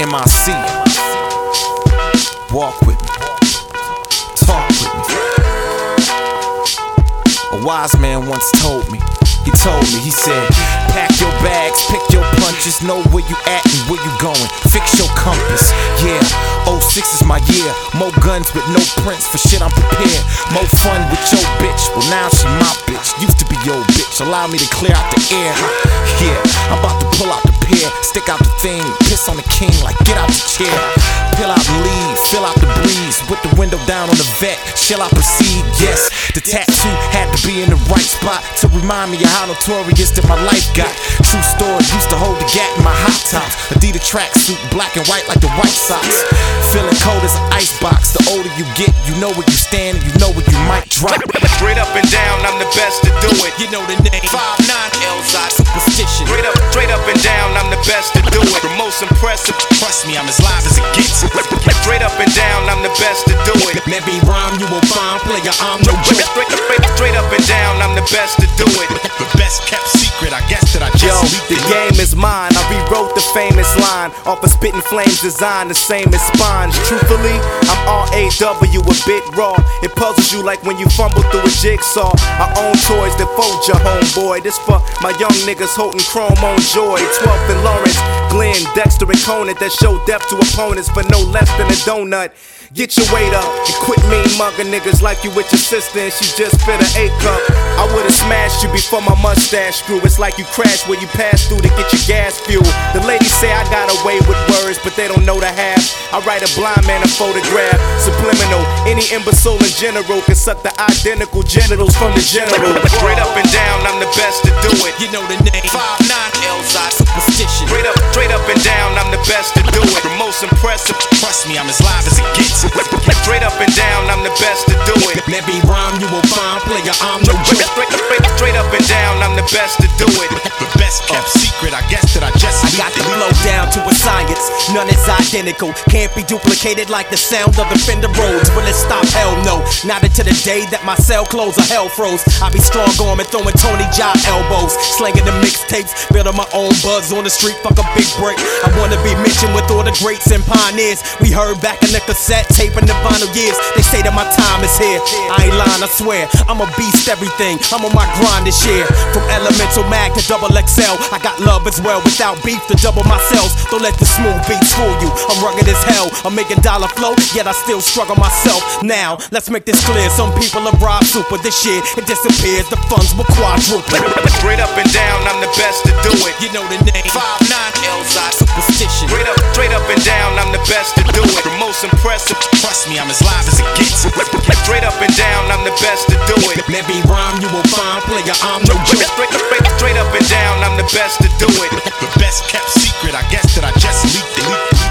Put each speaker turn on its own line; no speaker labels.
MIC. Walk with me, talk with me. A wise man once told me, he said, pack your bags, pick your punches, know where you at and where you going, fix your compass. Yeah, 06 is my year, more guns with no prints, for shit I'm prepared. More fun with your bitch, well now she my bitch, used to be your bitch, allow me to clear out the air. Yeah, I'm about to pull out the pier, stick out the thing, piss on the king like get out the chair. Peel out and leave, fill out the breeze, with the window down on the vet, shall I proceed? Yes, the tattoo had to be in the right spot to remind me of how notorious that my life got. True story, used to hold the gat in my hot tops, Adidas tracksuit, black and white like the White Sox. Feeling cold as an icebox, the older you get, you know where you stand and you know where you might drop.
Straight up and down, I'm the best to do it.
You know the name, 5'9", Elzot, superstition.
Straight up and down, I'm the best to do it. The most impressive,
trust me, I'm as live as it gets.
Straight up and down, I'm the best to do it.
Maybe rhyme you will find, player, I'm no joke.
Straight up and down, I'm the best to do it.
The best kept secret, I guess that I just leaked
the game is mine. I rewrote the famous line off of Spittin' Flames design, the same as Sponge. Truthfully, I'm R.A.W. a bit raw. It puzzles you like when you fumble through a jigsaw. I own toys that fold your homeboy. This for my young niggas holding chrome on joy. 12th and Lawrence, Glenn, Dexter and Conant that show depth to opponents for no less than a donut. Get your weight up and quit mean mugging niggas like you with your sister and she just fit an A cup. I would've smashed you before my mustache grew. It's like you crashed where you passed through to get your gas fuel. The ladies say I got away with words, but they don't know the half. I write a blind man a photograph, subliminal. Any imbecile in general can suck the identical genitals from the general. Straight up and down, I'm the best to do it.
You know the name, 5'9", Elzot, superstition.
Straight up and down, I'm the best to do it. The most impressive,
trust me, I'm as live as it gets.
Straight up and down, I'm the best to do it.
Maybe rhyme you will find, player, I'm no joke.
Straight up and down, I'm the best to do it.
The best kept secret, I guess that I just leaked. I got the flow down to a science, none is identical. Can't be duplicated like the sound of the Fender Rhodes. Will it stop? Hell no. Not until the day that my cell closed or hell froze. I be strong arm and throwing Tony Jaa elbows, slanging the mixtapes, building my own buzz on the street. Fuck a big break. I wanna be mentioned with all the greats and pioneers. We heard back in the cassette tape in the vinyl years. They say that my time is here. I ain't lying, I swear. I'm a beast, everything. I'm on my grind this year. From Elemental Mag to Double XL, I got love as well. Without beef to double my cells. Don't let the smooth beats fool you. I'm rugged as hell. I'm making dollar flow, yet I still struggle myself. Now, let's make this clear. Some people have robbed super. This shit, it disappears. The funds will quadruple.
Straight up and down, I'm the best to do it.
You know the name, 5'9", Elzot, superstition.
Straight up and down, I'm the best to do it. The most impressive,
trust me, I'm as live as it gets.
Straight up and down, I'm the best to do it.
Maybe rhyme you will find, player, I'm no joke.
Straight up and down, I'm the best to do it.
The best kept secret, I guess that I just leaked it.